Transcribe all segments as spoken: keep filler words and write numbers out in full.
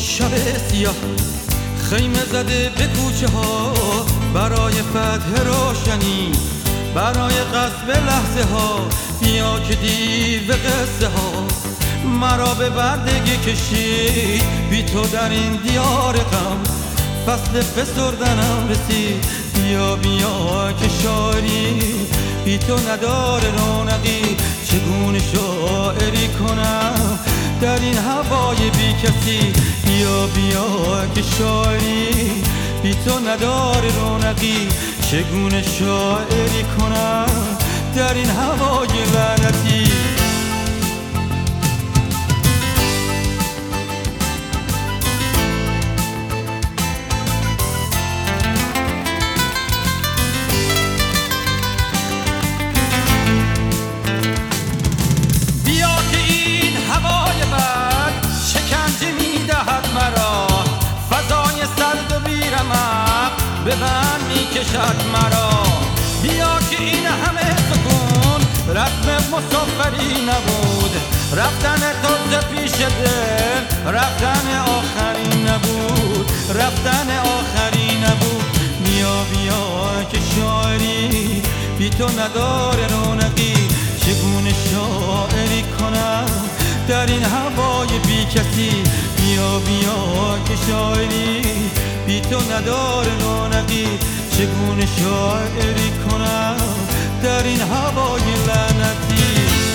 شب سیاه خیمه زده به کوچه ها برای فتح روشنی، برای قصب لحظه ها. بیا که دیو قصه ها مرا به بردگی کشید، بی تو در این دیار غم فصل فسردنم رسید. بیا بیا که شاعری بی تو نداره رونقی، چگونه شاعری کنم در این هوای بی کسی. بیا بیا که شاعری بی تو نداره رونقی، چگونه شاعری کنم در این هوای لعنتی. به من میکشد مرا، بیا که این همه سکون رسم مسافری نبود. رفتن تازه پیش دل رفتن آخری نبود، رفتن آخری نبود. بیا بیا که شاعری بی تو نداره رونقی، چگونه شاعری کنم در این هوای بی کسی. بیا بیا که شاعری بی تو نداره رونقی، چگونه شاعری کنم در این هوای لعنتی.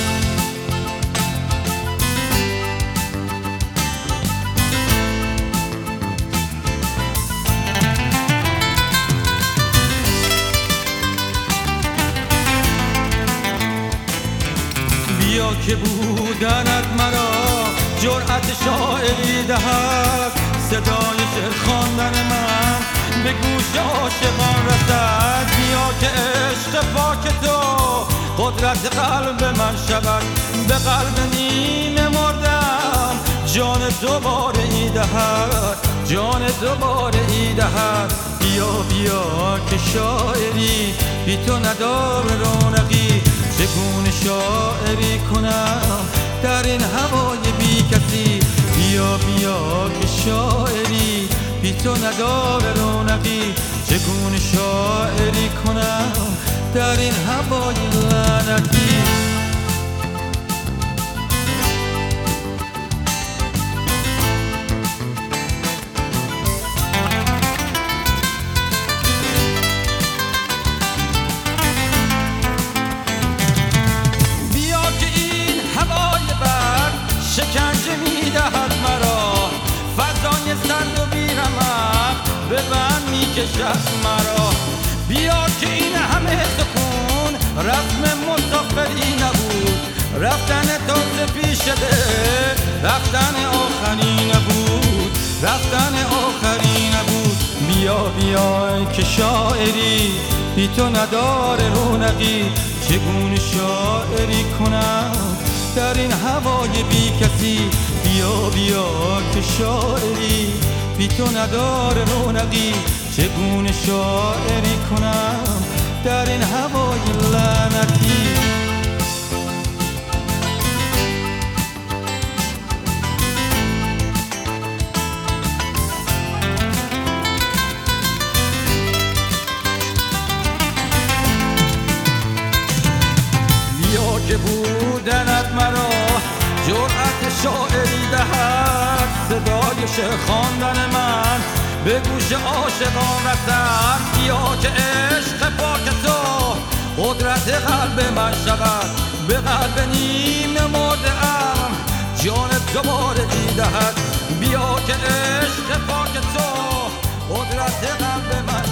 بیا که بودنت مرا جرأت شاعری دهد، صدای شعر خواندن من به گوش عاشقان رسد. بیا که عشق پاک تو قدرت قلب من شود، به قلب نیمه مردم جان دوباره ای دهد، جان دوباره ای دهد. بیا بیا که شاعری بی تو نداره رونقی، چگونه شاعری کنم در این هوای بی کسی. بیا بیا که شاعری بی تو نداره رونقی، چگونه شاعری کنم در این هوای لعنتی. بیا که این هوای بر شکنجه میدهد مرا، فضای سرد و بی‌رمق به من میکشد مرا. بیا که این همه سکون رسم مسافری نبود، رفتن تازه پیش دل رفتن آخری نبود، رفتن آخری نبود. بیا بیا که شاعری بی تو نداره رونقی، چگونه شاعری کنم در این هوای بی کسی. بیا بیا که شاعری بی تو نداره رونقی، چگونه شاعری کنم در این هوای لعنتی. بیا که بودنت مرا جرأت شاعری دهد، صدای شعر خواندن من به گوش عاشقان رسد. بیا که عشق پاک تو قدرت قلب من شود، به قلب نیمه مرده ام جان دوباره ای دهد. بیا که عشق پاک تو قدرت قلب من